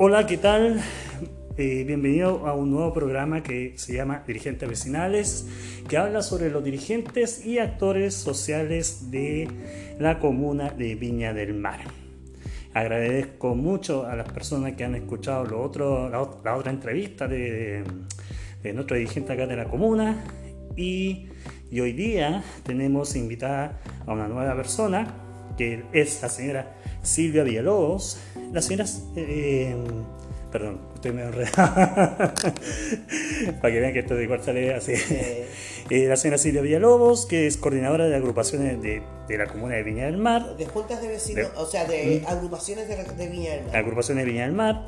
Hola, ¿qué tal? Bienvenido a un nuevo programa que se llama Dirigentes Vecinales, que habla sobre los dirigentes y actores sociales de la comuna de Viña del Mar. Agradezco mucho a las personas que han escuchado la otra entrevista de nuestro dirigente acá de la comuna y hoy día tenemos invitada a una nueva persona que es la señora Silvia Villalobos. La señora... perdón, estoy medio enredado. Para que vean que esto de igual sale así. La señora Silvia Villalobos, que es coordinadora de agrupaciones de la comuna de Viña del Mar. De juntas de vecinos, de agrupaciones de Viña del Mar. Agrupaciones de Viña del Mar.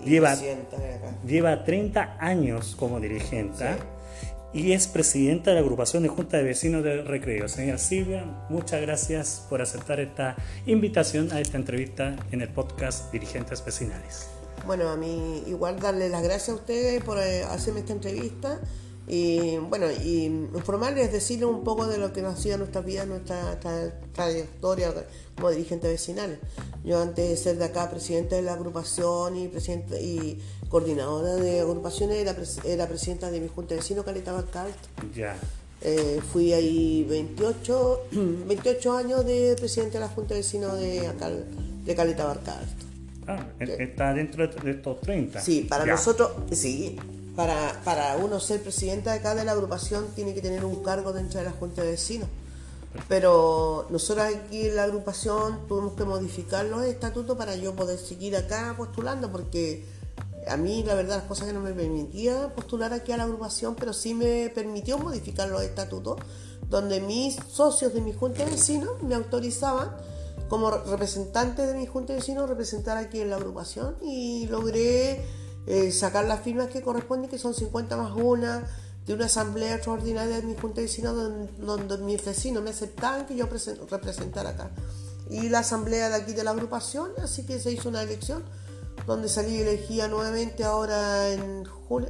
Lleva 30 años como dirigente. Sí. Y es presidenta de la agrupación de Junta de Vecinos de Recreo. Señora Silvia, muchas gracias por aceptar esta invitación a esta entrevista en el podcast Dirigentes Vecinales. Bueno, a mí igual darle las gracias a ustedes por hacerme esta entrevista y bueno, y informarles, decirles un poco de lo que ha sido nuestra vida, nuestra trayectoria como dirigentes vecinales. Yo antes de ser de acá presidente de la agrupación y coordinadora de agrupaciones era presidenta de mi junta de vecinos Caleta Barca Alto. Ya. Fui ahí 28 años de presidente de la junta de vecinos de acá de Caleta Barca Alto. Está dentro de estos 30. Sí, para nosotros, sí. Para uno ser presidente de acá de la agrupación tiene que tener un cargo dentro de la junta de vecinos. Pero nosotros aquí en la agrupación tuvimos que modificar los estatutos para yo poder seguir acá postulando, porque a mí la verdad las cosas que no me permitía postular aquí a la agrupación, pero sí me permitió modificar los estatutos, donde mis socios de mi junta de vecinos me autorizaban como representante de mi junta de vecinos representar aquí en la agrupación y logré sacar las firmas que corresponden, que son 50 más una, de una asamblea extraordinaria de mi junta de vecinos donde mis vecinos me aceptaban que yo representara acá. Y la asamblea de aquí de la agrupación, así que se hizo una elección donde salí elegida nuevamente ahora en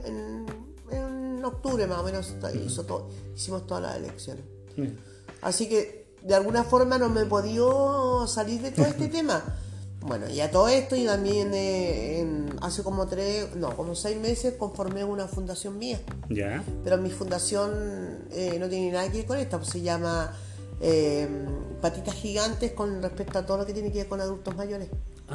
octubre más o menos, hicimos todas las elecciones. Así que de alguna forma no me he podido salir de todo este tema. Bueno, y a todo esto y también hace como 6 meses conformé una fundación mía. Ya. Pero mi fundación no tiene nada que ver con esta, pues se llama Patitas Gigantes con respecto a todo lo que tiene que ver con adultos mayores.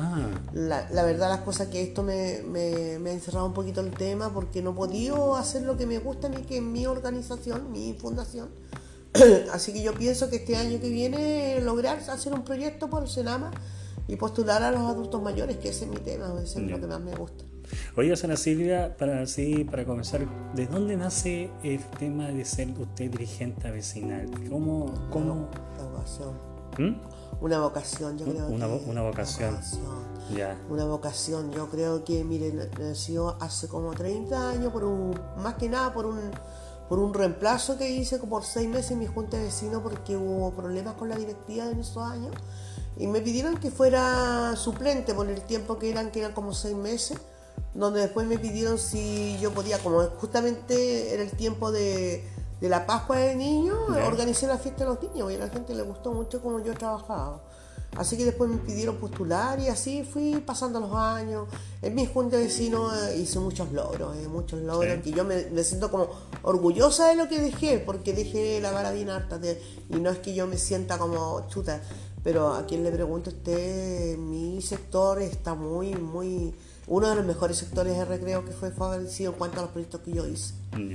La verdad las cosas que esto me ha encerrado un poquito el tema porque no he podido hacer lo que me gusta a mí, que es mi organización, mi fundación. Así que yo pienso que este año que viene lograr hacer un proyecto por el Senama y postular a los adultos mayores, que ese es mi tema, ese es lo que más me gusta. Oiga, Ana Silvia, para comenzar, ¿de dónde nace el tema de ser usted dirigente vecinal? ¿Cómo? Una vocación. Una vocación, yo creo. Una vocación. Ya. Una vocación, yo creo que, miren, nació hace como 30 años más que nada por un reemplazo que hice por 6 meses en mi junta de vecinos porque hubo problemas con la directiva en esos años y me pidieron que fuera suplente por el tiempo que eran como 6 meses, donde después me pidieron si yo podía, como justamente era el tiempo de la Pascua de niños, organicé la fiesta de los niños y a la gente le gustó mucho como yo trabajaba. Así que después me pidieron postular y así fui pasando los años. En mi junta de vecinos hice muchos logros, sí. Que yo me siento como orgullosa de lo que dejé, porque dejé la vara bien harta. Y no es que yo me sienta como chuta, pero a quien le pregunto a usted, mi sector está muy, muy... Uno de los mejores sectores de recreo que fue favorecido en cuanto a los proyectos que yo hice.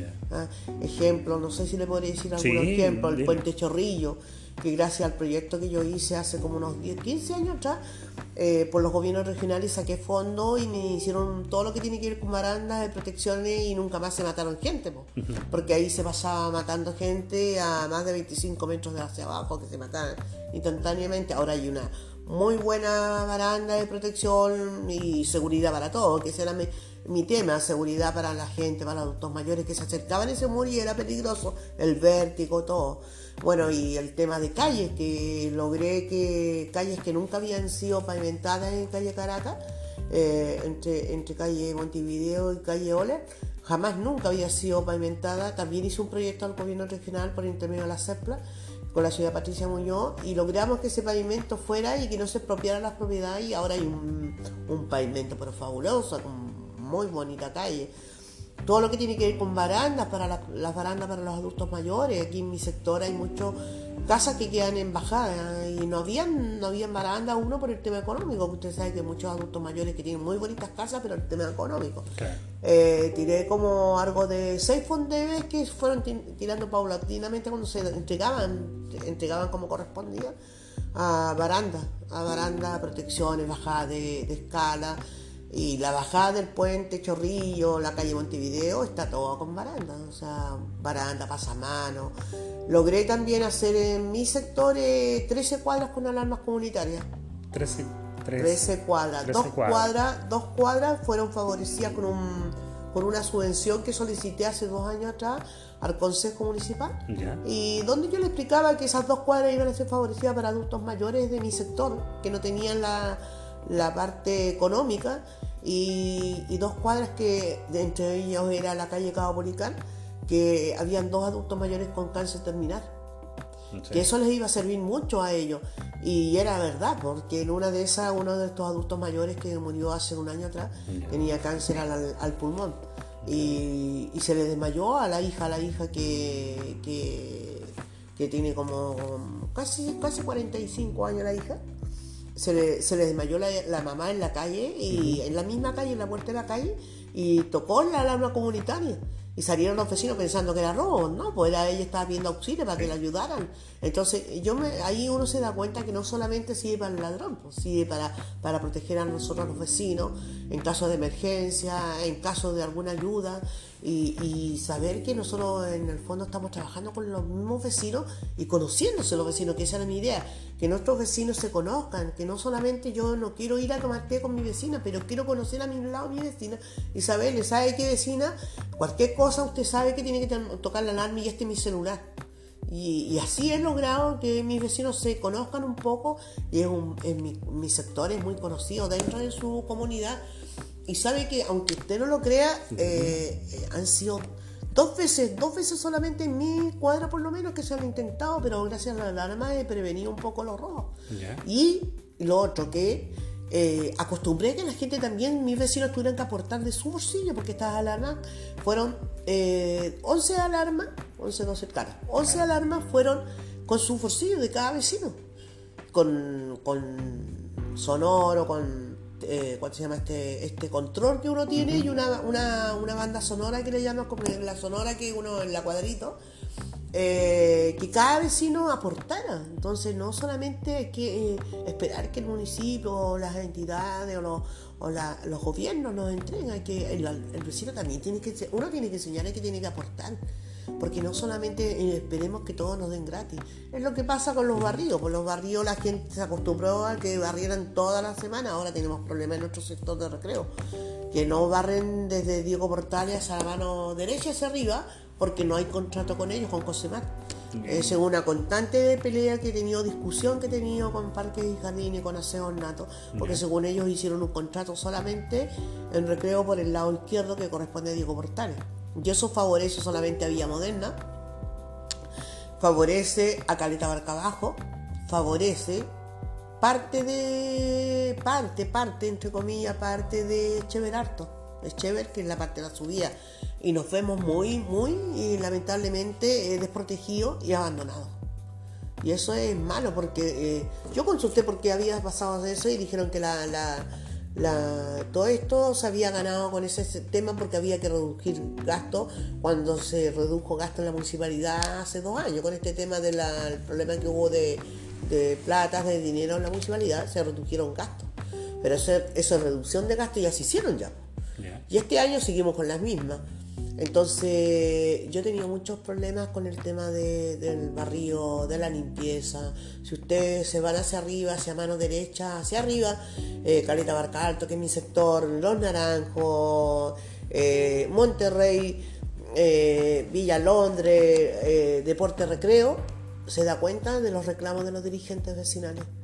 Ejemplo, no sé si le podría decir algún ejemplo, el Puente Chorrillo, que gracias al proyecto que yo hice hace como unos 15 años atrás, por los gobiernos regionales saqué fondos y me hicieron todo lo que tiene que ver con barandas de protecciones y nunca más se mataron gente, porque ahí se pasaba matando gente a más de 25 metros de hacia abajo, que se mataban instantáneamente. Ahora hay una muy buena baranda de protección y seguridad para todos, que ese era mi tema, seguridad para la gente, para los adultos mayores que se acercaban a ese muro y era peligroso, el vértigo, todo. Bueno, y el tema de calles, que logré que calles que nunca habían sido pavimentadas en calle Caracas, entre calle Montevideo y calle Oler, jamás nunca había sido pavimentada. También hice un proyecto al gobierno regional por intermedio de la CEPLA, con la ciudad Patricia Muñoz, y logramos que ese pavimento fuera y que no se expropiaran las propiedades, y ahora hay un pavimento pero fabuloso, con muy bonita calle. Todo lo que tiene que ver con barandas, para las barandas para los adultos mayores. Aquí en mi sector hay muchas casas que quedan en bajada y no habían barandas, uno por el tema económico. Usted sabe que hay muchos adultos mayores que tienen muy bonitas casas, pero el tema económico. Claro. Tiré como algo de 6 fondeves que fueron tirando paulatinamente cuando se entregaban como correspondía a barandas, protecciones, bajadas de escala. Y la bajada del puente Chorrillo, la calle Montevideo, está todo con barandas, o sea, baranda, pasamano. Logré también hacer en mi sector 13 cuadras con alarmas comunitarias. 13 cuadras. 2 cuadras fueron favorecidas con una subvención que solicité hace 2 años atrás al Consejo Municipal. ¿Ya? Y donde yo le explicaba que esas 2 cuadras iban a ser favorecidas para adultos mayores de mi sector, que no tenían la parte económica, y 2 cuadras que entre ellos era la calle Cabo Policán, que habían 2 adultos mayores con cáncer terminal. Sí. Que eso les iba a servir mucho a ellos, y era verdad, porque en una de esas, uno de estos adultos mayores que murió hace 1 año atrás tenía cáncer al pulmón, y se le desmayó a la hija que tiene como casi 45 años la hija. Se le desmayó la mamá en la calle, y en la misma calle, en la puerta de la calle, y tocó la alarma comunitaria. Y salieron los vecinos pensando que era robo, ¿no? Pues ella estaba pidiendo auxilio para que la ayudaran. Entonces, ahí uno se da cuenta que no solamente sirve para el ladrón, pues sirve para proteger a nosotros los vecinos, en caso de emergencia, en caso de alguna ayuda, y saber que nosotros en el fondo estamos trabajando con los mismos vecinos y conociéndose los vecinos, que esa era mi idea, que nuestros vecinos se conozcan, que no solamente yo no quiero ir a tomar té con mi vecina, pero quiero conocer a mi lado mi vecina y saberle, ¿sabe qué vecina? Cualquier cosa usted sabe que tiene que tocar la alarma y este es mi celular. Y así he logrado que mis vecinos se conozcan un poco, y mi sector es muy conocido dentro de su comunidad, y sabe que aunque usted no lo crea, han sido 2 veces solamente en mi cuadra por lo menos que se han intentado, pero gracias a la alarma he prevenido un poco los robos. ¿Ya? Y lo otro que acostumbré que la gente también, mis vecinos, tuvieran que aportar de su bolsillo, porque estas alarmas fueron 11 alarmas, 11 alarmas fueron con su bolsillo de cada vecino, con sonoro, con ¿cuál se llama este control que uno tiene? Y una banda sonora que le llaman, como la sonora que uno en la cuadrito, que cada vecino aportara. Entonces no solamente hay que esperar que el municipio o las entidades o los gobiernos nos entreguen, hay que el vecino también uno tiene que enseñar, que tiene que aportar, porque no solamente esperemos que todos nos den gratis. Es lo que pasa con los barrios. Por los barrios la gente se acostumbró a que barrieran toda la semana. Ahora tenemos problemas en nuestro sector de recreo, que no barren desde Diego Portales a la mano derecha hacia arriba, porque no hay contrato con ellos, con Cosemar. Es una constante pelea que he tenido, discusión que he tenido con Parques y Jardines, con Aseo Nato, porque según ellos hicieron un contrato solamente en recreo por el lado izquierdo, que corresponde a Diego Portales. Y eso favorece solamente a Villa Moderna, favorece a Caleta Barca Abajo, favorece parte entre comillas, parte de Echever Harto, Echever, que es la parte de la subida, y nos vemos muy lamentablemente desprotegidos y abandonados. Y eso es malo, porque yo consulté por qué había pasado eso, y dijeron que todo esto se había ganado con ese tema porque había que reducir gastos, cuando se redujo gasto en la municipalidad hace 2 años con este tema del problema que hubo de platas, de dinero en la municipalidad. Se redujeron gastos, pero esa reducción de gastos ya se hicieron ya. Yeah. Y este año seguimos con las mismas. Entonces yo he tenido muchos problemas con el tema del barrio, de la limpieza. Si ustedes se van hacia arriba, hacia mano derecha, hacia arriba, Caleta Barca Alto, que es mi sector, Los Naranjos, Monterrey, Villa Londres, Deporte Recreo, se da cuenta de los reclamos de los dirigentes vecinales.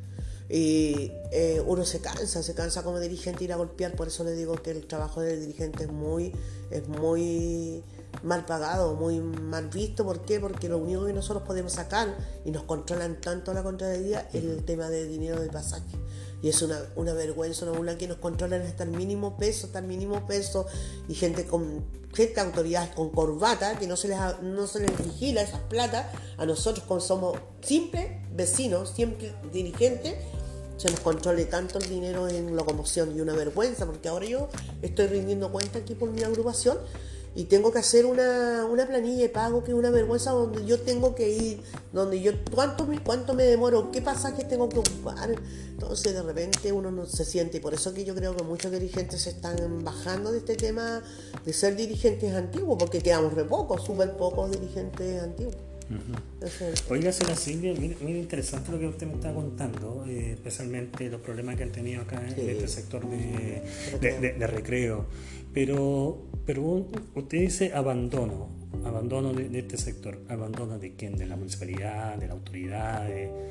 Y uno se cansa como dirigente ir a golpear. Por eso le digo que el trabajo del dirigente es muy mal pagado, muy mal visto. ¿Por qué? Porque lo único que nosotros podemos sacar y nos controlan tanto la contraria es el tema de dinero de pasaje. Y es una vergüenza, una burla que nos controlan hasta el mínimo peso, y gente autoridades con corbata que no se les vigila esas plata. A nosotros, como somos simples vecinos, simples dirigentes, se nos controle tanto el dinero en locomoción, y una vergüenza, porque ahora yo estoy rindiendo cuenta aquí por mi agrupación y tengo que hacer una planilla de pago, que es una vergüenza, donde yo tengo que ir, donde yo cuánto me demoro, qué pasajes tengo que ocupar. Entonces de repente uno no se siente, y por eso que yo creo que muchos dirigentes se están bajando de este tema de ser dirigentes antiguos, porque quedamos súper pocos dirigentes antiguos. Oiga, señora Silvia, mira interesante lo que usted me está contando, especialmente los problemas que han tenido acá en este sector de recreo. Pero usted dice abandono de este sector. ¿Abandono de quién? ¿De la municipalidad? ¿De la autoridad?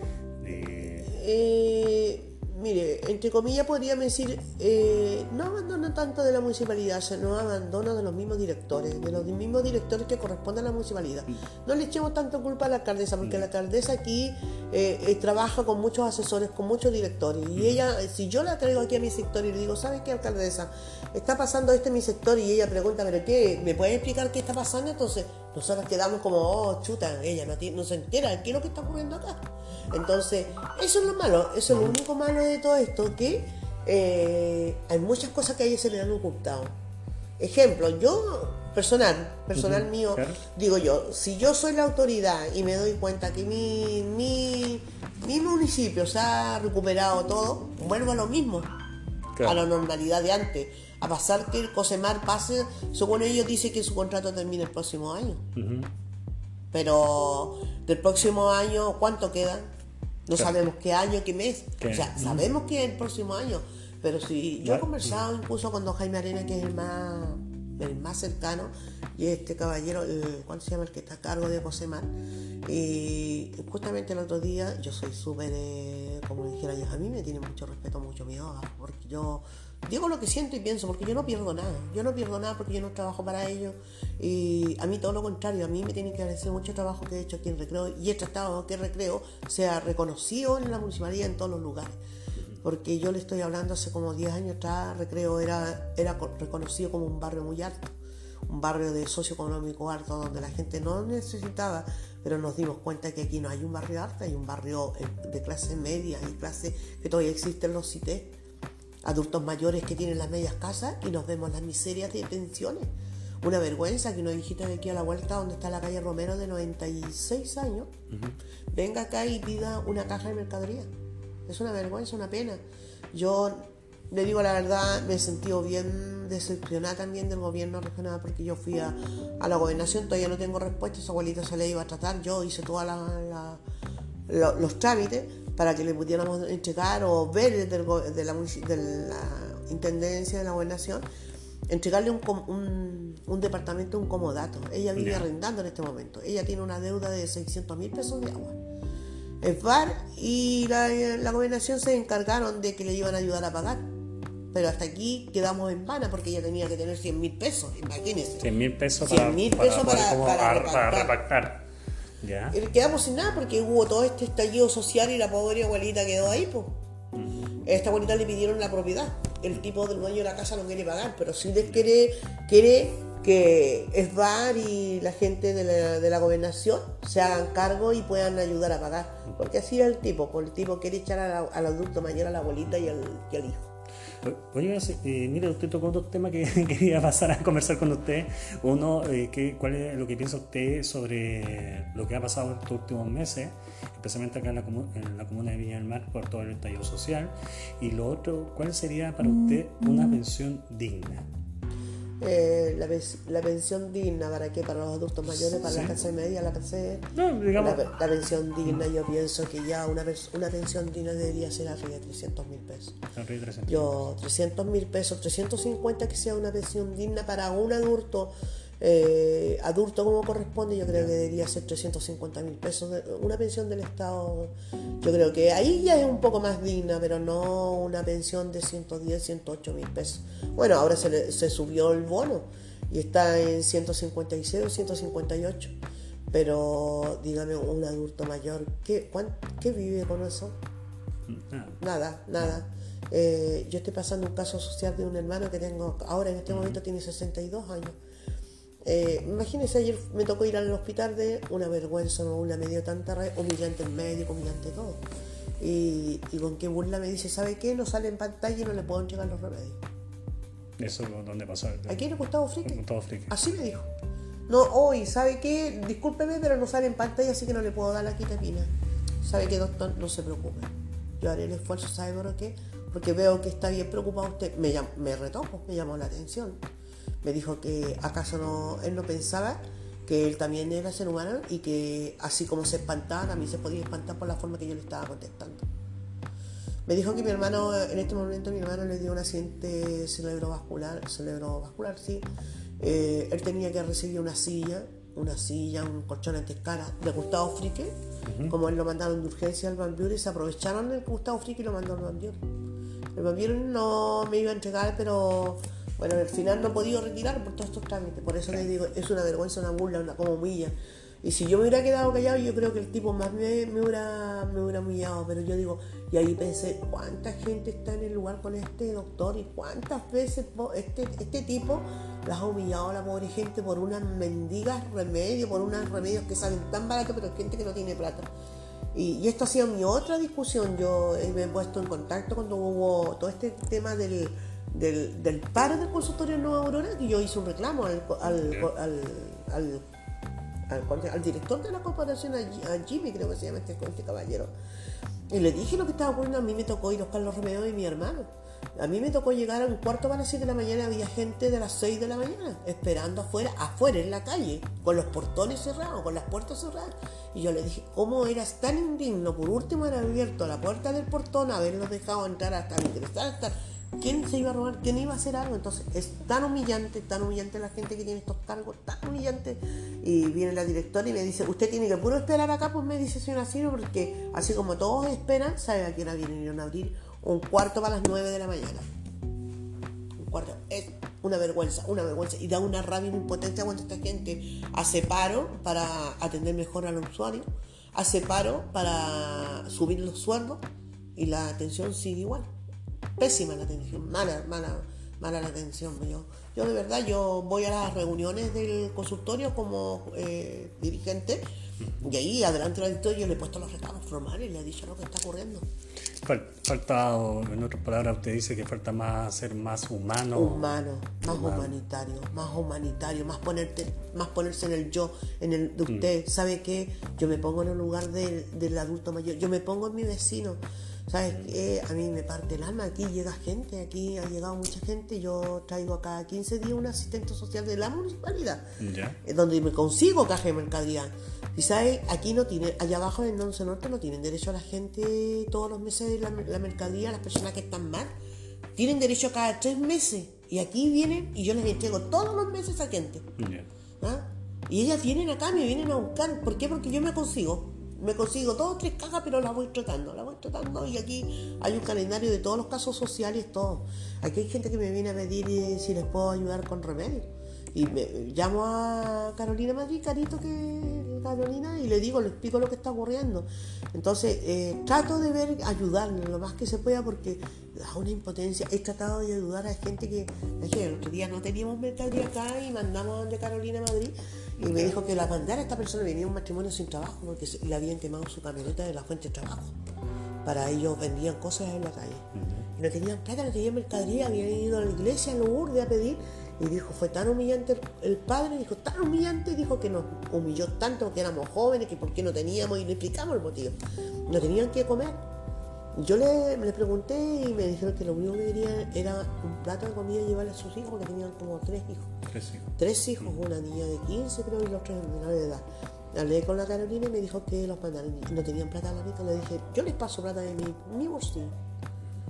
Mire, entre comillas podríamos decir, no abandono tanto de la municipalidad, sino abandono de los mismos directores que corresponden a la municipalidad. No le echemos tanto culpa a la alcaldesa, porque la alcaldesa aquí trabaja con muchos asesores, con muchos directores, y ella, si yo la traigo aquí a mi sector y le digo, ¿sabes qué, alcaldesa? Está pasando esto en mi sector, y ella pregunta, ¿pero qué? ¿Me puede explicar qué está pasando? Entonces nosotros quedamos como, oh, chuta, ella no se entera de qué es lo que está ocurriendo acá. Entonces, eso es lo malo, eso es lo único malo de todo esto, que hay muchas cosas que a ella se le han ocultado. Ejemplo, yo, personal mío, claro. Digo yo, si yo soy la autoridad y me doy cuenta que mi municipio se ha recuperado todo, vuelvo a lo mismo, claro, a la normalidad de antes, a pasar que el COSEMAR pase, según ellos dice que su contrato termina el próximo año. Pero del próximo año, ¿cuánto queda? No sabemos qué año, qué mes. O sea, sabemos que es el próximo año. Pero si yo he conversado incluso con don Jaime Arena, que es el más cercano, y este caballero, ¿cuál se llama? El que está a cargo de COSEMAR. Y justamente el otro día, yo soy súper, como le dijera yo, a mí me tiene mucho respeto, mucho miedo, porque yo digo lo que siento y pienso, porque yo no pierdo nada porque yo no trabajo para ellos, y a mí todo lo contrario, a mí me tiene que agradecer mucho el trabajo que he hecho aquí en Recreo, y he tratado que Recreo sea reconocido en la municipalidad en todos los lugares, porque yo le estoy hablando hace como 10 años atrás, Recreo era reconocido como un barrio muy alto, un barrio de socioeconómico alto, donde la gente no necesitaba, pero nos dimos cuenta que aquí no hay un barrio alto, hay un barrio de clase media, hay clase que todavía existen los CITES, adultos mayores que tienen las medias casas, y nos vemos las miserias de pensiones. Una vergüenza que una viejita de aquí a la vuelta, donde está la calle Romero, de 96 años, venga acá y pida una caja de mercadería. Es una vergüenza, una pena. Yo le digo la verdad, me he sentido bien decepcionada también del gobierno regional, porque yo fui a la gobernación, todavía no tengo respuesta, su abuelita se le iba a tratar, yo hice todos los trámites para que le pudiéramos entregar o ver de la intendencia de la gobernación, entregarle un departamento, un comodato. Ella vive arrendando en este momento, ella tiene una deuda de 600.000 pesos de agua. El VAR y la gobernación se encargaron de que le iban a ayudar a pagar, pero hasta aquí quedamos en vana, porque ella tenía que tener 100.000 pesos, imagínense. 100.000 pesos para repactar. ¿Ya? Quedamos sin nada, porque hubo todo este estallido social y la pobre abuelita quedó ahí, pues. Esta abuelita le pidieron la propiedad, el tipo del dueño de la casa no quiere pagar, pero sí les quiere que ESVAR y la gente de la gobernación se hagan cargo y puedan ayudar a pagar, porque así es el tipo, pues el tipo quiere echar al adulto mayor, a la abuelita y al hijo. Oye, mire, usted tocó dos temas que quería pasar a conversar con usted. Uno, ¿cuál es lo que piensa usted sobre lo que ha pasado estos últimos meses, especialmente acá en la comuna de Viña del Mar, por todo el estallido social? Y lo otro, ¿cuál sería para usted una pensión digna? La pensión digna, ¿para qué? Para los adultos mayores, para la clase media, la clase... No, digamos... La pensión digna, yo pienso que ya una pensión digna debería ser arriba de 300.000 pesos. Yo, 300.000 pesos, 350, que sea una pensión digna para un adulto adulto como corresponde, yo creo que debería ser 350.000 pesos, una pensión del Estado. Yo creo que ahí ya es un poco más digna, pero no una pensión de 110, 108.000 pesos. Bueno, ahora se subió el bono y está en 156 o 158. Pero dígame, un adulto mayor, ¿qué vive con eso? Nada. Yo estoy pasando un caso social de un hermano que tengo ahora en este momento, tiene 62 años. Imagínense, ayer me tocó ir al hospital de una vergüenza, me dio tanta rabia, humillante el médico, humillante todo. Y con qué burla me dice, ¿sabe qué? No sale en pantalla y no le puedo entregar los remedios. ¿Eso dónde pasó? Aquí en Gustavo Fricke. Gustavo Fricke. Así me dijo. No, hoy, ¿sabe qué? Discúlpeme, pero no sale en pantalla, así que no le puedo dar la quitapina. ¿Sabe qué, doctor? No se preocupe. Yo haré el esfuerzo, ¿sabe por qué? Porque veo que está bien preocupado usted. Me retó, me llamó la atención. Me dijo que acaso él no pensaba que él también era ser humano y que así como se espantaba, también se podía espantar por la forma que yo le estaba contestando. Me dijo que mi hermano, en este momento mi hermano le dio un accidente cerebrovascular, sí. Él tenía que recibir una silla, un colchón antiescara de Gustavo Fricke. Como él lo mandaron de urgencia al Van Buren, se aprovecharon del Gustavo Fricke y lo mandaron al Van Buren. El Van Buren no me iba a entregar, pero bueno, al final no he podido retirar por todos estos trámites. Por eso les digo, es una vergüenza, una burla, como humilla. Y si yo me hubiera quedado callado, yo creo que el tipo más me hubiera humillado. Pero yo digo, y ahí pensé, ¿cuánta gente está en el lugar con este doctor? Y cuántas veces este tipo las ha humillado a la pobre gente por unas mendigas remedios, por unos remedios que salen tan baratos, pero gente que no tiene plata. Y esto ha sido mi otra discusión. Yo me he puesto en contacto cuando hubo todo este tema del paro del consultorio Nueva Aurora, que yo hice un reclamo al director de la corporación, a Jimmy, creo que se llama este caballero, y le dije lo que estaba ocurriendo. A mí me tocó ir a buscar los remedios de mi hermano. A mí me tocó llegar a un cuarto para las 7 de la mañana, había gente de las 6 de la mañana esperando afuera en la calle, con los portones cerrados, con las puertas cerradas. Y yo le dije, ¿cómo eras tan indigno? Por último haber abierto la puerta del portón, haberlos dejado entrar hasta ingresar, hasta... ¿Quién se iba a robar? ¿Quién iba a hacer algo? Entonces es tan humillante la gente que tiene estos cargos, tan humillante. Y viene la directora y me dice, usted tiene que puro esperar acá, pues me dice señora Ciro, porque así como todos esperan, ¿sabe a qué hora vienen a abrir? Un cuarto para las 9 de la mañana. Un cuarto. Es una vergüenza. Y da una rabia y una impotencia cuando esta gente hace paro para atender mejor al usuario, hace paro para subir los sueldos y la atención sigue igual. Pésima la atención, mala la atención. Yo de verdad, yo voy a las reuniones del consultorio como dirigente, y ahí adelante del auditorio le he puesto los recados formales y le he dicho lo que está ocurriendo. Falta, en otras palabras, usted dice que falta ser más humano, más humanitario, más ponerse en el yo, en el de usted. ¿Sabe qué? Yo me pongo en el lugar del adulto mayor, yo me pongo en mi vecino. ¿Sabes qué? A mí me parte el alma. Aquí llega gente, aquí ha llegado mucha gente. Yo traigo a cada 15 días un asistente social de la municipalidad, donde me consigo caja de mercadería. Y sabes, aquí no tiene, allá abajo en el 11 Norte no tienen derecho a la gente todos los meses de la mercadería, las personas que están mal. Tienen derecho cada 3 meses. Y aquí vienen y yo les entrego todos los meses a gente. Y ellas vienen acá, me vienen a buscar. ¿Por qué? Porque yo me consigo 2 o 3 cajas, pero las voy tratando, y aquí hay un calendario de todos los casos sociales, todo. Aquí hay gente que me viene a pedir si les puedo ayudar con remedios, y me llamo a Carolina Madrid, Carolina, y le explico lo que está ocurriendo. Entonces trato de ayudarle lo más que se pueda, porque da una impotencia. He tratado de ayudar a gente que el otro día no teníamos mercadería acá y mandamos donde Carolina Madrid, y me dijo que la mandara. Esta persona venía un matrimonio sin trabajo porque le habían quemado su camioneta de la fuente de trabajo. Para ellos vendían cosas en la calle. Y no tenían plata, no tenían mercadería, habían ido a la iglesia, a Lourdes, a pedir. Y dijo, fue tan humillante el padre, dijo que nos humilló tanto, que éramos jóvenes, que por qué no teníamos, y le explicamos el motivo. No tenían que comer. Yo le pregunté y me dijeron que lo único que querían era un plato de comida y llevarle a sus hijos, porque tenían como 3 hijos. 3 hijos, una niña de 15 creo y los 3 menores de edad. Hablé con la Carolina y me dijo que los mandaron y no tenían plata a la rica. Le dije, yo les paso plata de mi bolsillo.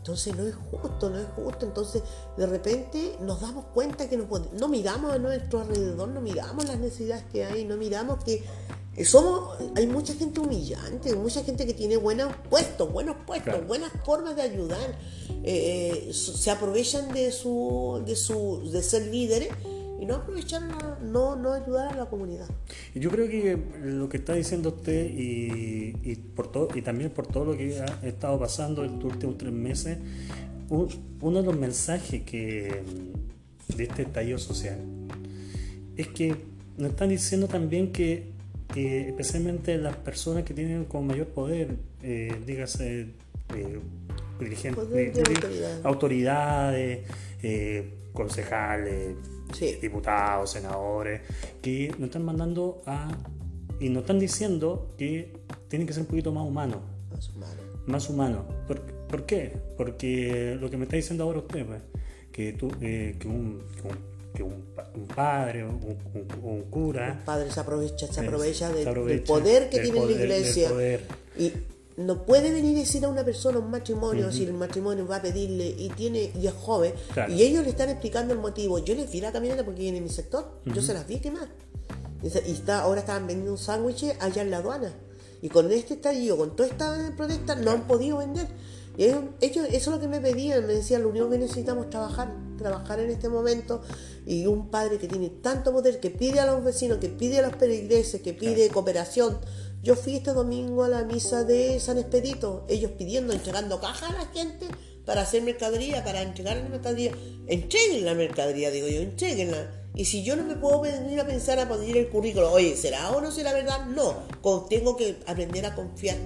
Entonces no es justo. Entonces de repente nos damos cuenta que no miramos a nuestro alrededor, no miramos las necesidades que hay, no miramos que hay mucha gente humillante, mucha gente que tiene buenos puestos, claro, buenas formas de ayudar. Se aprovechan de ser líderes y no aprovechar, no ayudar a la comunidad. Y yo creo que lo que está diciendo usted y también por todo lo que ha estado pasando en estos últimos 3 meses, uno de los mensajes de este estallido social es que nos están diciendo también que especialmente las personas que tienen con mayor poder, dígase dirigentes, autoridades, concejales, sí, diputados, senadores, que nos están mandando y nos están diciendo que tienen que ser un poquito más humanos. Más humanos. ¿Por qué? Porque lo que me está diciendo ahora usted, pues, que un padre, un cura... Un padre se aprovecha del poder que tiene la iglesia. Y no puede venir a decir a una persona un matrimonio, si el matrimonio va a pedirle y es joven, claro, y ellos le están explicando el motivo. Yo les vi la camioneta porque viene en mi sector, yo se las vi quemar. Ahora estaban vendiendo un sándwich allá en la aduana. Y con este estallido, con toda esta protesta, no han podido vender. Y ellos, eso es lo que me pedían, me decían, lo único que necesitamos es trabajar en este momento. Y un padre que tiene tanto poder, que pide a los vecinos, que pide a los peregrinos, que pide cooperación. Yo fui este domingo a la misa de San Expedito, ellos entregando cajas a la gente para hacer mercadería, para entregar la mercadería. Entreguen la mercadería, digo yo, entréguenla. Y si yo no me puedo venir a pensar a poner el currículo, oye, ¿será o no será verdad? No, tengo que aprender a confiar.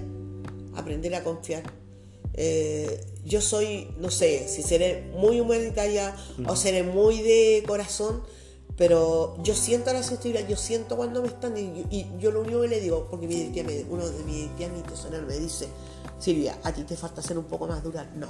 Yo soy, no sé, si seré muy humanitaria o seré muy de corazón, pero yo siento la sensibilidad, yo siento cuando me están, y yo lo único que le digo, porque uno de mis tías, mi tesonero, me dice, Silvia, a ti te falta ser un poco más dura. No,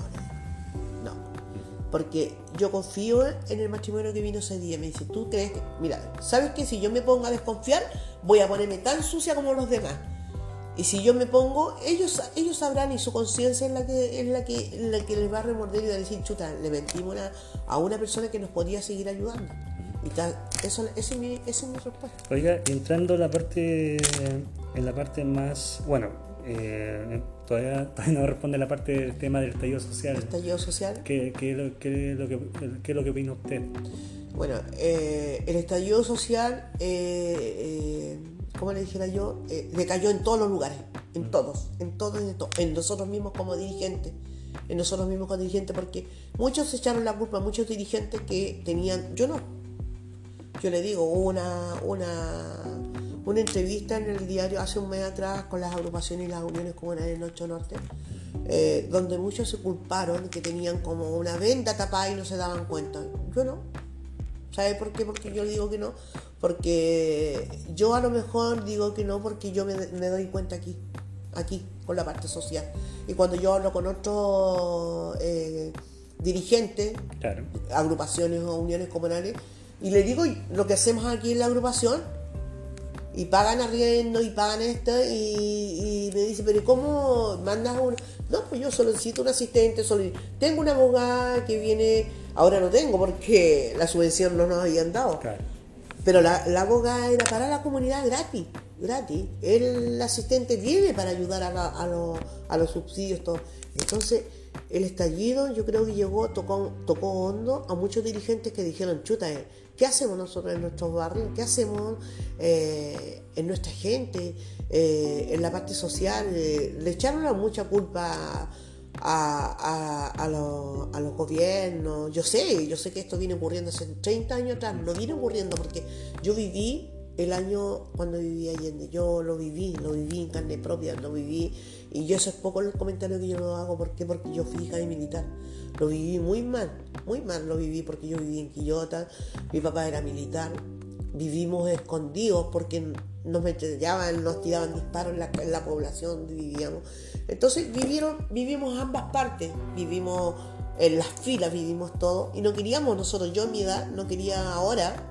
porque yo confío en el matrimonio que vino ese día. Me dice, ¿tú crees que? Mira, ¿sabes qué? Si yo me pongo a desconfiar, voy a ponerme tan sucia como los demás. Y si yo me pongo, ellos sabrán, y su conciencia es la que les va a remorder y va a decir, chuta, le mentimos a una persona que nos podía seguir ayudando. Y tal, esa es mi respuesta. Oiga, entrando en la parte más, bueno, todavía no responde la parte del tema del estallido social. ¿Estallido social? ¿Qué es lo que opina usted? Bueno, el estallido social, como le dijera yo, decayó en todos los lugares, en todos, en nosotros mismos como dirigentes, porque muchos echaron la culpa, muchos dirigentes que tenían, yo le digo, hubo una entrevista en el diario hace un mes atrás con las agrupaciones y las uniones comunales del 8 Norte, donde muchos se culparon que tenían como una venda tapada y no se daban cuenta. Yo no. ¿Sabe por qué? Porque yo digo que no. Porque yo a lo mejor digo que no porque yo me doy cuenta aquí, con la parte social. Y cuando yo hablo con otros dirigentes, claro, agrupaciones o uniones comunales, y le digo lo que hacemos aquí en la agrupación, y pagan arriendo y pagan esto, y me dice, pero ¿cómo mandas a uno? No, pues yo solo necesito un asistente, tengo una abogada que viene, ahora no tengo porque la subvención no nos habían dado, claro, pero la abogada era para la comunidad gratis, el asistente viene para ayudar a los subsidios, todo. Entonces el estallido yo creo que tocó hondo a muchos dirigentes que dijeron, chuta, ¿qué hacemos nosotros en nuestros barrios? ¿Qué hacemos en nuestra gente? En la parte social, le echaron mucha culpa a los gobiernos. Yo sé que esto viene ocurriendo hace 30 años atrás, no viene ocurriendo porque yo viví el año cuando viví Allende, yo lo viví en carne propia, lo viví, y yo eso es poco el comentario que yo lo hago. ¿Por qué? Porque yo fui hija de militar, lo viví muy mal lo viví, porque yo viví en Quillota, mi papá era militar, vivimos escondidos porque nos metieron, nos tiraban disparos en la población donde vivíamos. Entonces vivimos ambas partes, vivimos en las filas, vivimos todo, y no queríamos nosotros, yo en mi edad no quería ahora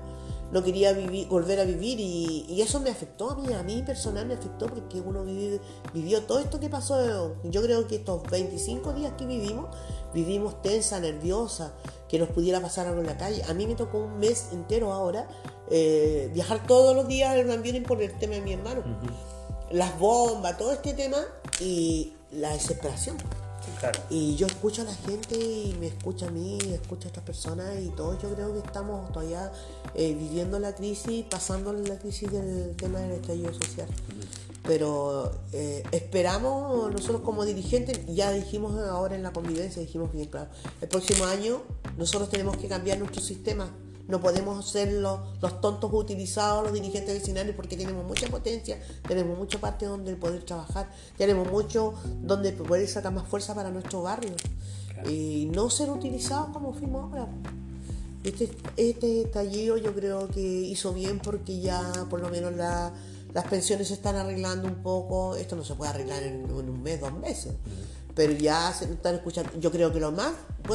no quería volver a vivir y eso me afectó a mí personal me afectó porque uno vivió todo esto que pasó. Yo creo que estos 25 días que vivimos tensa, nerviosa, que nos pudiera pasar algo en la calle. A mí me tocó un mes entero ahora viajar todos los días al Rambieren por el tema de mi hermano. Las bombas, todo este tema y la desesperación. Claro. Y yo escucho a la gente y me escucha a mí, escucho a estas personas y todos yo creo que estamos todavía viviendo la crisis, pasando la crisis del tema del estallido social. Pero esperamos, nosotros como dirigentes, ya dijimos ahora en la convivencia, dijimos bien claro, el próximo año nosotros tenemos que cambiar nuestro sistema. No podemos ser los tontos utilizados, los dirigentes vecinales, porque tenemos mucha potencia, tenemos mucha parte donde poder trabajar, tenemos mucho donde poder sacar más fuerza para nuestro barrio. Claro. Y no ser utilizados como fuimos ahora. Este estallido yo creo que hizo bien porque ya por lo menos las pensiones se están arreglando un poco. Esto no se puede arreglar en un mes, 2 meses, pero ya se están escuchando. Yo creo que lo más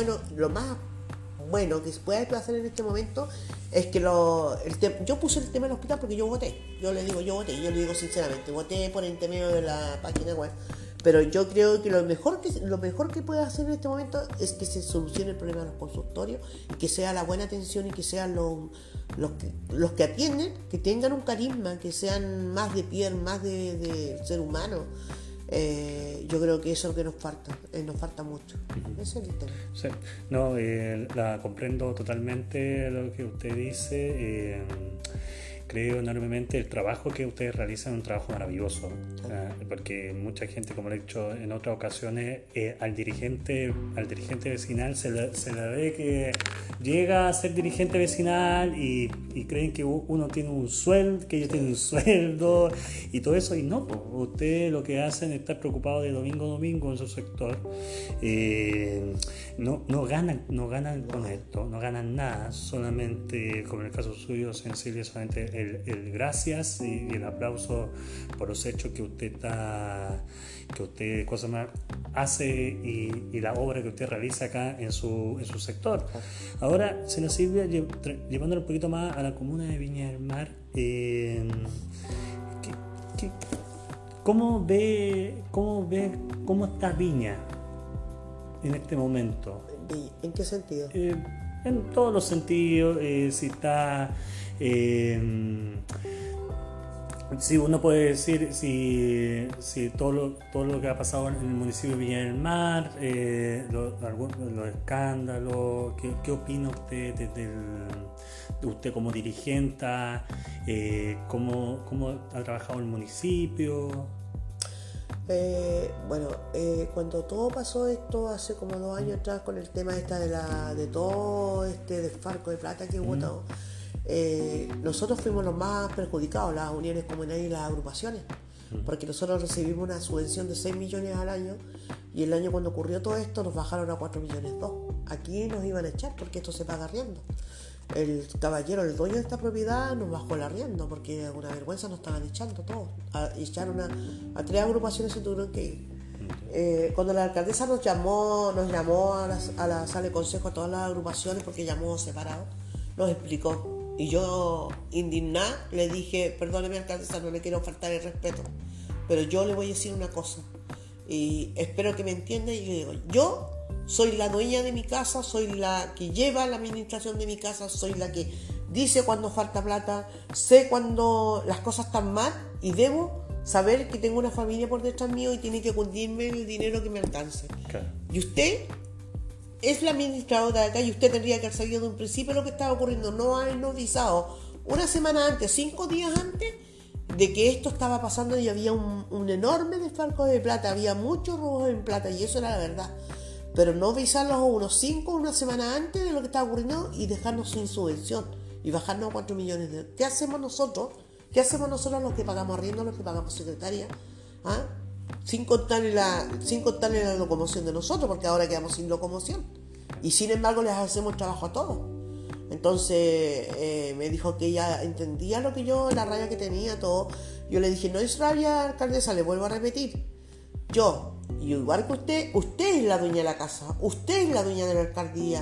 bueno que se puede hacer en este momento es que yo puse el tema del hospital porque yo voté. Yo le digo sinceramente, voté por el intermedio de la página web. Pero yo creo que lo mejor que puede hacer en este momento es que se solucione el problema de los consultorios, que sea la buena atención y que sean los que atienden, que tengan un carisma, que sean más de piel, más de ser humano. Yo creo que eso es lo que nos falta mucho. Ese es el tema. Sí. No, la comprendo totalmente lo que usted dice. Creo enormemente el trabajo que ustedes realizan, es un trabajo maravilloso, porque mucha gente, como lo he dicho en otras ocasiones, al dirigente vecinal se le ve que llega a ser dirigente vecinal y creen que uno tiene un sueldo, que ellos tienen un sueldo y todo eso, y no, ustedes lo que hacen es estar preocupados de domingo a domingo en su sector. No ganan con esto, no ganan nada, solamente, como en el caso suyo, sensible, solamente el gracias y el aplauso por los hechos que usted hace y la obra que usted realiza acá en su sector. Ahora, señora Silvia, llevándolo un poquito más a la comuna de Viña del Mar, ¿cómo está Viña en este momento? ¿En qué sentido? En todos los sentidos, si está... si uno puede decir si todo lo que ha pasado en el municipio de Viña del Mar, los escándalos, ¿qué opina usted usted como dirigente? ¿Cómo ha trabajado el municipio? Cuando todo pasó esto hace como 2 años atrás con el tema de todo este desfalco de plata que hubo todo, nosotros fuimos los más perjudicados, las uniones comunales y las agrupaciones, porque nosotros recibimos una subvención de 6 millones al año y el año cuando ocurrió todo esto nos bajaron a 4 millones 2. Aquí nos iban a echar porque esto se paga arriendo. El caballero, el dueño de esta propiedad, nos bajó el arriendo porque una vergüenza nos estaban echando todos. Echaron a 3 agrupaciones y tuvieron que ir. Cuando la alcaldesa nos llamó a la sala de consejo a todas las agrupaciones porque llamó separado, nos explicó. Y yo, indignada, le dije, perdóneme alcaldesa, no le quiero faltar el respeto, pero yo le voy a decir una cosa y espero que me entienda. Y le digo, yo soy la dueña de mi casa, soy la que lleva la administración de mi casa, soy la que dice cuando falta plata, sé cuando las cosas están mal y debo saber que tengo una familia por detrás mío y tiene que cundirme el dinero que me alcance. Okay. Y usted es la administradora de acá y usted tendría que haber sabido de un principio lo que estaba ocurriendo, no habernos avisado una semana antes, 5 días antes de que esto estaba pasando y había un enorme desfalco de plata, había muchos robos en plata y eso era la verdad. Pero no avisarlos una semana antes de lo que estaba ocurriendo y dejarnos sin subvención y bajarnos a 4 millones de... ¿Qué hacemos nosotros? ¿Qué hacemos nosotros los que pagamos arriendo, los que pagamos secretaria? Sin contarle la locomoción de nosotros, porque ahora quedamos sin locomoción. Y sin embargo les hacemos trabajo a todos. Entonces me dijo que ella entendía la rabia que tenía, todo. Yo le dije, no es rabia, alcaldesa, le vuelvo a repetir. Yo, y igual que usted es la dueña de la casa, usted es la dueña de la alcaldía.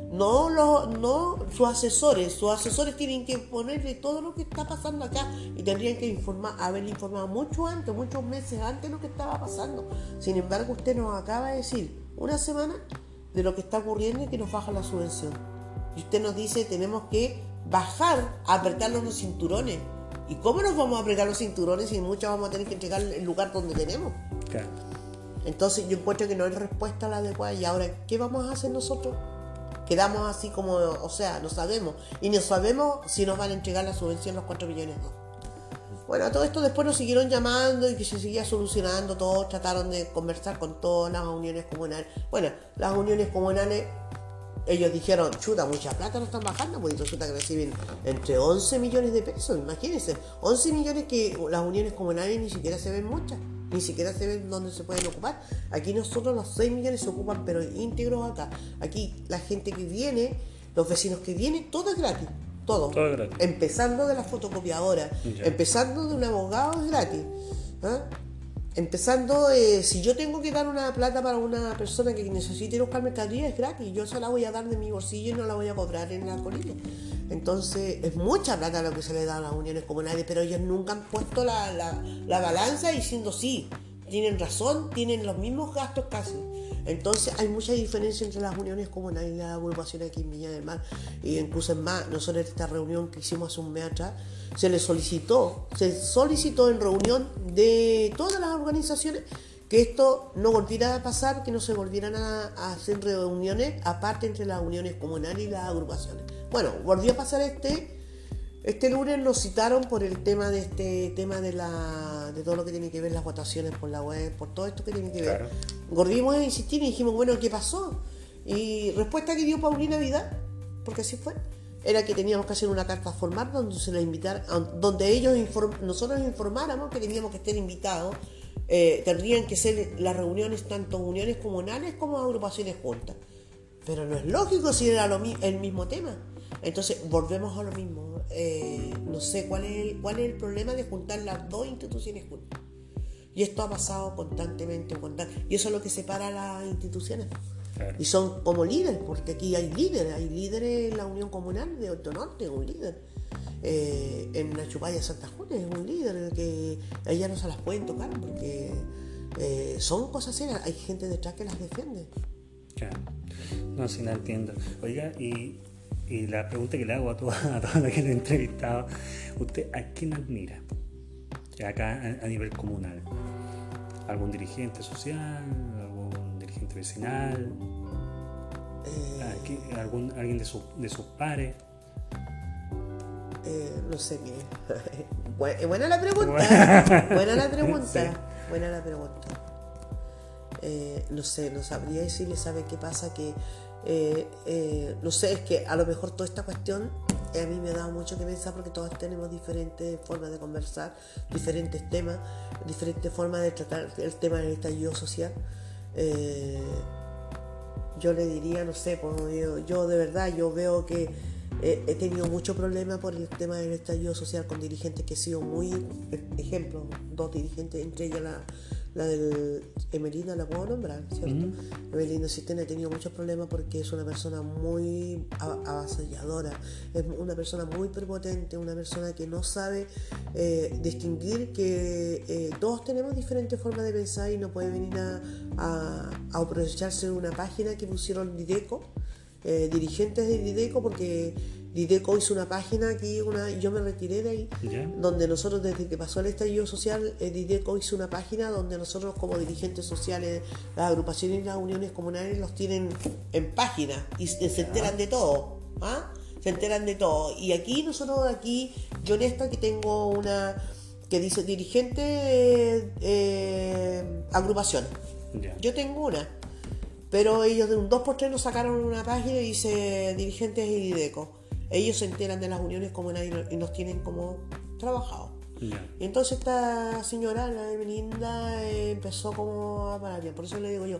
No sus asesores tienen que ponerle todo lo que está pasando acá y tendrían que haberle informado mucho antes, muchos meses antes de lo que estaba pasando. Sin embargo, usted nos acaba de decir una semana de lo que está ocurriendo y que nos baja la subvención. Y usted nos dice tenemos que bajar, apretarnos los cinturones. ¿Y cómo nos vamos a apretar los cinturones si muchos vamos a tener que entregar el lugar donde tenemos? Claro. Entonces yo encuentro que no hay respuesta a la adecuada. Y ahora, ¿qué vamos a hacer nosotros? Quedamos así como, o sea, no sabemos. Y no sabemos si nos van a entregar la subvención los 4 millones o no. Bueno, todo esto después nos siguieron llamando y que se seguía solucionando todo. Trataron de conversar con todas las uniones comunales. Bueno, las uniones comunales, ellos dijeron, chuta, mucha plata nos están bajando, pues resulta que reciben entre 11 millones de pesos, imagínense. 11 millones que las uniones comunales ni siquiera se ven muchas. Ni siquiera se ven dónde se pueden ocupar. Aquí nosotros los 6 millones se ocupan, pero íntegros acá. Aquí la gente que viene, los vecinos que vienen, todo es gratis. Todo es gratis. Empezando de la fotocopiadora, empezando de un abogado es gratis. ¿Ah? Empezando, si yo tengo que dar una plata para una persona que necesite ir a buscar mercadería, es gratis. Yo se la voy a dar de mi bolsillo y no la voy a cobrar en la colilla. Entonces, es mucha plata lo que se le da a las uniones comunales, pero ellos nunca han puesto la balanza diciendo sí, tienen razón, tienen los mismos gastos casi. Entonces, hay mucha diferencia entre las uniones comunales y las agrupaciones aquí en Viña del Mar. Y incluso es más, nosotros en esta reunión que hicimos hace un mes atrás, se solicitó en reunión de todas las organizaciones que esto no volviera a pasar, que no se volvieran a hacer reuniones aparte entre las uniones comunales y las agrupaciones. Bueno, volvió a pasar este lunes nos citaron por el tema de de todo lo que tiene que ver las votaciones por la web, por todo esto que tiene que ver. Claro. Volvimos a insistir y dijimos, bueno, ¿qué pasó? Y respuesta que dio Paulina Vidal, porque así fue, era que teníamos que hacer una carta formal donde se les invitara, donde nosotros informáramos que teníamos que estar invitados. Tendrían que ser las reuniones tanto uniones comunales como agrupaciones juntas. Pero no es lógico si era el mismo tema. Entonces volvemos a lo mismo. No sé cuál es el problema de juntar las dos instituciones juntas. Y esto ha pasado constantemente. Y eso es lo que separa a las instituciones. Claro. Y son como líderes, porque aquí hay líderes en la Unión Comunal de Alto Norte, es un líder. En la Chupalla Santa Julia es un líder que ellas no se las pueden tocar porque son cosas serias, hay gente detrás que las defiende. Claro. No, sí la entiendo. Oiga, y la pregunta que le hago a todas las que le he entrevistado, ¿usted a quién admira? Acá a nivel comunal. ¿Algún dirigente social? ¿Algún dirigente vecinal? ¿Alguien de sus pares? No sé qué. Buena la pregunta. Buena la pregunta. Sí. Buena la pregunta. No sé, no sabría decirle, ¿sabe qué pasa? Que no sé, es que a lo mejor toda esta cuestión a mí me ha dado mucho que pensar porque todos tenemos diferentes formas de conversar, diferentes temas, diferentes formas de tratar el tema del estallido social. Yo le diría, no sé, pues yo de verdad, yo veo que he tenido mucho problema por el tema del estallido social con dirigentes que he sido muy, ejemplo, 2 dirigentes, entre ellas la del Emelina, la puedo nombrar, ¿cierto? Emelina Sistena, he tenido muchos problemas porque es una persona muy avasalladora, es una persona muy prepotente, una persona que no sabe distinguir que todos tenemos diferentes formas de pensar y no puede venir a aprovecharse de una página que pusieron Dideco, dirigentes de Dideco, porque Dideco hizo una página aquí, yo me retiré de ahí, donde nosotros desde que pasó el estallido social, Dideco hizo una página donde nosotros como dirigentes sociales, las agrupaciones y las uniones comunales los tienen en página y se enteran de todo, ¿ah? Se enteran de todo. Y aquí yo en esta que tengo una que dice dirigente agrupaciones, yo tengo una. Pero ellos de un 2x3 nos sacaron una página y dice dirigentes de Dideco. Ellos se enteran de las uniones comunales y nos tienen como trabajados. Y entonces esta señora, la de Melinda, empezó como a parar. Por eso le digo yo,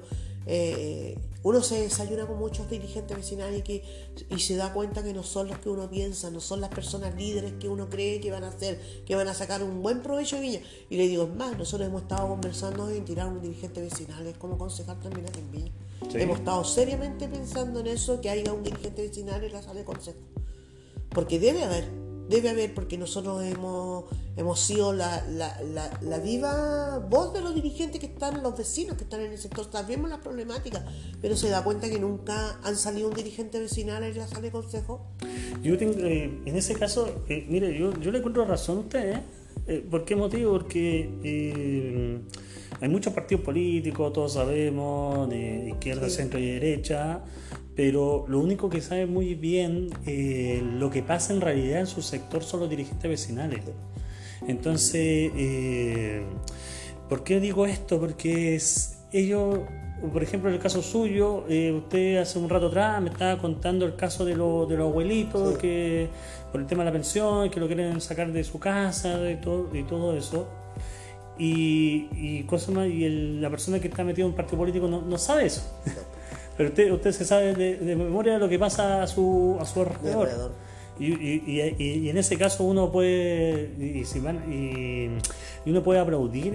uno se desayuna con muchos dirigentes vecinales y se da cuenta que no son los que uno piensa, no son las personas líderes que uno cree que van a hacer, que van a sacar un buen provecho de Viña. Y le digo, es más, nosotros hemos estado conversando en tirar un dirigente vecinal como concejal también aquí en Viña. Sí. Hemos estado seriamente pensando en eso, que haya un dirigente vecinal en la sala de consejo. Porque debe haber, porque nosotros hemos sido la viva voz de los dirigentes que están, los vecinos que están en el sector. Sabemos las problemáticas, pero se da cuenta que nunca han salido un dirigente vecinal en la sala de consejo. Yo tengo, en ese caso, mire, yo le encuentro razón a usted, ¿por qué motivo? Porque hay muchos partidos políticos, todos sabemos, de izquierda, sí, centro y derecha, pero lo único que sabe muy bien lo que pasa en realidad en su sector son los dirigentes vecinales. Entonces, ¿por qué digo esto? Porque ellos, por ejemplo, en el caso suyo, usted hace un rato atrás me estaba contando el caso de los abuelitos, sí, que por el tema de la pensión, que lo quieren sacar de su casa y todo eso. Y cosas más, y la persona que está metida en un partido político no sabe eso. Pero usted se sabe de memoria de lo que pasa a su alrededor. Y en ese caso uno puede y uno puede aplaudir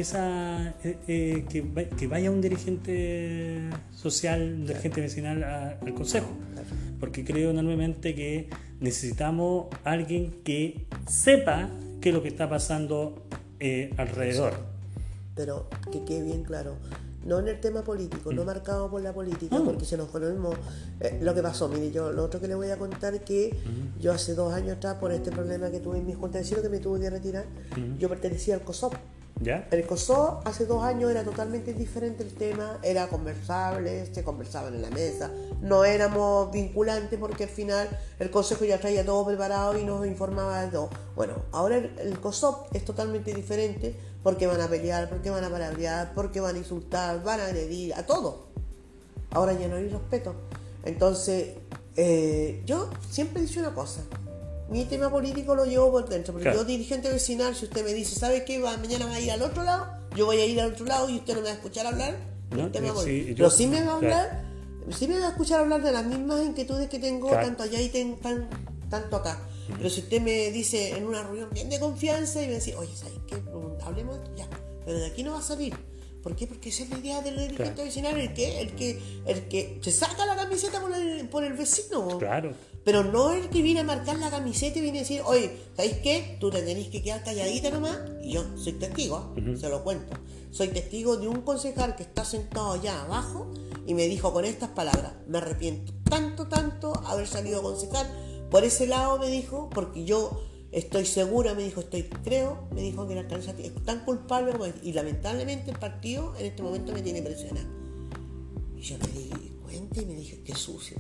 que vaya un dirigente social, dirigente vecinal al consejo, porque creo enormemente que necesitamos alguien que sepa qué es lo que está pasando alrededor. Pero que quede bien claro, no en el tema político, no marcado por la política, porque se nos conocemos lo que pasó. Mire, yo lo otro que le voy a contar es que yo hace 2 años atrás, por este problema que tuve en mi junta de vecinos, que me tuve que retirar, yo pertenecía al COSOP. ¿Ya? El COSOP hace 2 años era totalmente diferente el tema, era conversable, se conversaban en la mesa, no éramos vinculantes porque al final el consejo ya traía todo preparado y nos informaba de todo. Bueno, ahora el COSOP es totalmente diferente porque van a pelear, porque van a palabrear, porque van a insultar, van a agredir, a todo. Ahora ya no hay respeto. Entonces, yo siempre he dicho una cosa. Mi tema político lo llevo por dentro, porque claro, yo dirigente vecinal, si usted me dice, ¿sabe qué? Mañana va a ir al otro lado, yo voy a ir al otro lado y usted no me va a escuchar hablar, no, pero sí me va a hablar, claro, sí me va a escuchar hablar de las mismas inquietudes que tengo, claro, tanto allá y tanto acá. Pero si usted me dice en una reunión bien de confianza y me dice, oye, ¿sabes qué? Hablemos de esto, ya, pero de aquí no va a salir. ¿Por qué? Porque esa es la idea del dirigente, claro, vecinal, el que se saca la camiseta por el vecino. Claro. Pero no el que viene a marcar la camiseta y viene a decir, oye, ¿sabéis qué? Tú te tenés que quedar calladita nomás. Y yo soy testigo, se lo cuento. Soy testigo de un concejal que está sentado allá abajo y me dijo con estas palabras, me arrepiento tanto haber salido concejal. Por ese lado me dijo, porque yo estoy segura, me dijo, me dijo que la alcaldesa es tan culpable como es. Y lamentablemente el partido en este momento me tiene presionada. Y yo me di cuenta y me dije, qué sucio,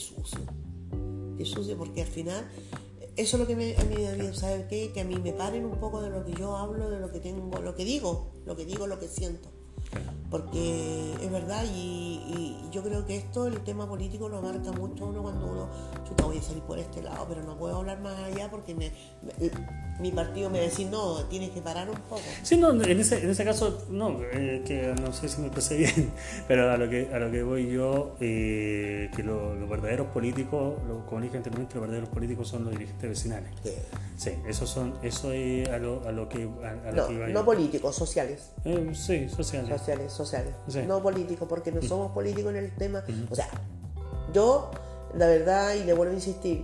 porque al final eso es lo que a mí me dio, ¿saber qué? Que a mí me paren un poco de lo que yo hablo, de lo que tengo, lo que digo, lo que siento, porque es verdad. Y yo creo que el tema político lo marca mucho uno cuando uno, chuta, voy a salir por este lado, pero no puedo hablar más allá porque mi partido me va a decir, no, tienes que parar un poco. Sí, no, en ese caso, no, que no sé si me expresé bien, pero a lo que voy yo, que los verdaderos políticos, como dije anteriormente, los verdaderos políticos son los dirigentes vecinales. Sí, eso es a lo que iba. No políticos, sociales. Sí, sociales. Sí. No políticos, porque no somos políticos en el tema. O sea, yo, la verdad, y le vuelvo a insistir,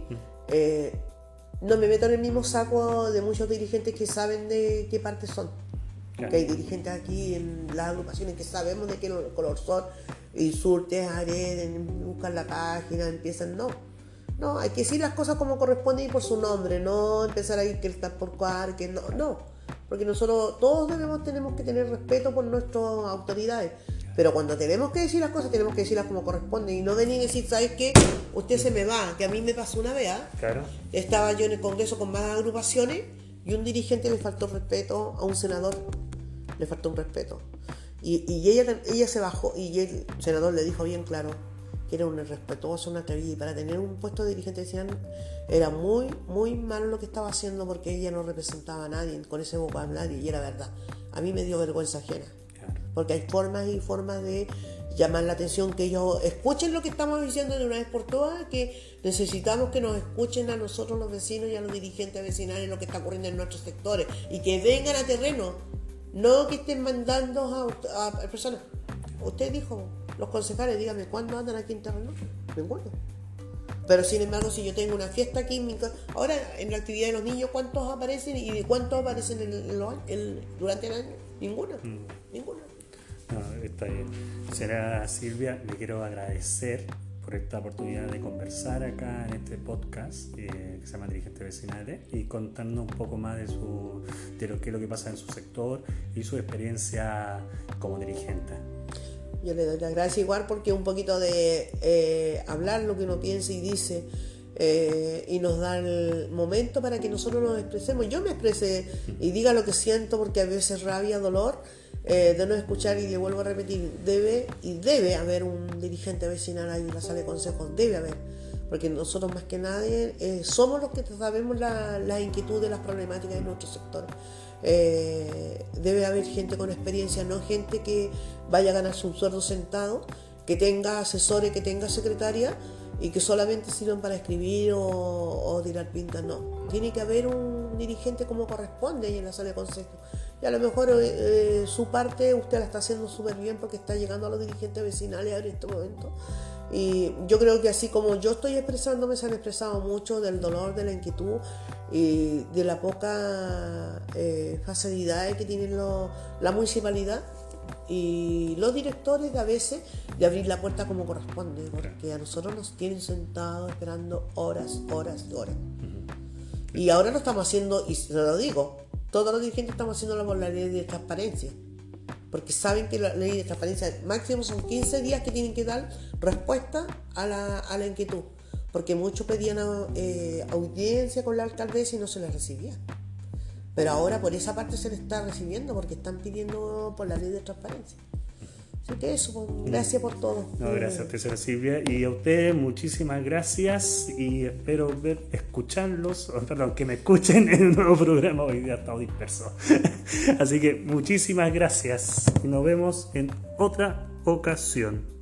no me meto en el mismo saco de muchos dirigentes que saben de qué parte son. Claro. Que hay dirigentes aquí en las agrupaciones que sabemos de qué color son, insultes, agreden, buscan la página, empiezan, no, hay que decir las cosas como corresponden y por su nombre, no empezar a ir que está por cuar, que no, porque nosotros todos tenemos que tener respeto por nuestras autoridades. Pero cuando tenemos que decir las cosas, tenemos que decirlas como corresponden y no venir y decir, ¿sabes qué? Usted se me va, que a mí me pasó una vez. Claro. Estaba yo en el Congreso con más agrupaciones y un dirigente le faltó respeto a un senador, le faltó un respeto. Y ella se bajó y el senador le dijo bien claro que era un irrespetuoso, una atrevida, y para tener un puesto de dirigente vecinal era muy, muy malo lo que estaba haciendo porque ella no representaba a nadie con ese vocabulario y era verdad. A mí me dio vergüenza ajena. Porque hay formas y formas de llamar la atención, que ellos escuchen lo que estamos diciendo de una vez por todas, que necesitamos que nos escuchen a nosotros los vecinos y a los dirigentes vecinales lo que está ocurriendo en nuestros sectores y que vengan a terreno, no que estén mandando a personas. Usted dijo, los concejales, dígame, ¿cuándo andan aquí en terreno? Ninguno. Pero sin embargo, si yo tengo una fiesta aquí en mi casa, ahora en la actividad de los niños, ¿cuántos aparecen y de cuántos aparecen durante el año? Ninguno. Ninguno. No, está bien. Señora Silvia, le quiero agradecer por esta oportunidad de conversar acá en este podcast que se llama Dirigentes Vecinales y contarnos un poco más de lo que es lo que pasa en su sector y su experiencia como dirigente. Yo le doy las gracias igual porque un poquito de hablar lo que uno piensa y dice y nos da el momento para que nosotros nos expresemos. Yo me exprese y diga lo que siento porque a veces rabia, dolor de no escuchar, y le vuelvo a repetir, debe haber un dirigente vecinal ahí en la sala de consejos, debe haber, porque nosotros más que nadie somos los que sabemos las inquietudes, las problemáticas de nuestro sector. Debe haber gente con experiencia, no gente que vaya a ganarse un sueldo sentado, que tenga asesores, que tenga secretaria y que solamente sirvan para escribir o tirar pintas. No, tiene que haber un dirigente como corresponde ahí en la sala de consejo. Y a lo mejor su parte usted la está haciendo súper bien porque está llegando a los dirigentes vecinales ahora en este momento. Y yo creo que así como yo estoy expresándome, se han expresado mucho del dolor, de la inquietud y de la poca facilidad que tiene la municipalidad y los directores a veces de abrir la puerta como corresponde, porque a nosotros nos tienen sentados esperando horas. Y ahora lo estamos haciendo, y se lo digo, todos los dirigentes estamos haciéndolo por la ley de transparencia, porque saben que la ley de transparencia máximo son 15 días que tienen que dar respuesta a la inquietud, porque muchos pedían audiencia con la alcaldesa y no se les recibía. Pero ahora por esa parte se les está recibiendo porque están pidiendo por la ley de transparencia. Así que eso, pues, gracias por todo. No, gracias a usted, señora Silvia, y a usted muchísimas gracias y espero que me escuchen en un nuevo programa. Hoy día estado disperso. Así que muchísimas gracias y nos vemos en otra ocasión.